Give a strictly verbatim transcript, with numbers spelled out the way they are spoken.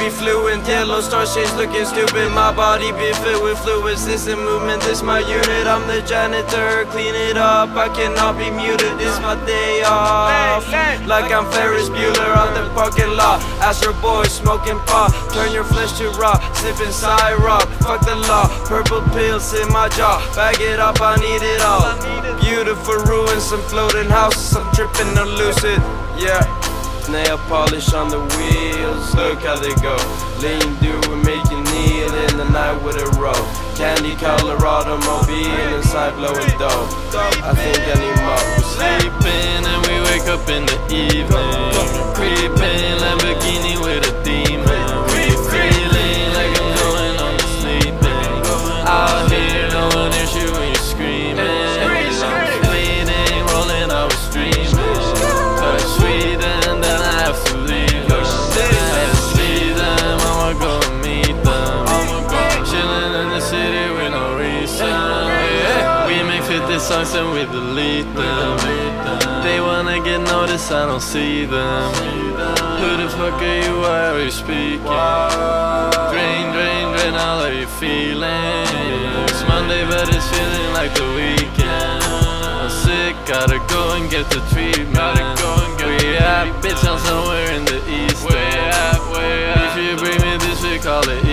be fluent. Yellow star shades looking stupid. My body be filled with fluids. This a movement, this my unit. I'm the janitor, clean it up. I cannot be muted. This my day off. Like I'm Ferris Bueller on the parking lot. Astro Boy smoking pot. Turn your flesh to raw. Sipping Cyrock. Fuck the law. Purple pills in my jaw. Bag it up, I need it all. Beautiful ruins, some floating houses. I'm tripping on lucid. Yeah. Nail polish on the wheels, look how they go. Lean do and make you kneel in the night with a roll. Candy color automobile inside blowing dough. I think I need more. We're sleeping and we wake up in the evening. Creeping Lamborghini with a demon. We feeling like I'm going on to sleeping. Out here, no one hears you when you're screaming. I'm fading, rolling, I was streaming. Touch sweet and then I have to leave them. I have to see them, I'ma go and meet them. Chilling in the city with no reason. Yeah. We make fifty songs and we delete them. They wanna get noticed, I don't see them. Who the fuck are you, why are you speaking? Drain, drain, drain all of your feelings. It's Monday but it's feeling like the weekend. I'm sick, gotta go and get the treatment. We at, bitch, I'm somewhere in the east. If you bring me this, we call it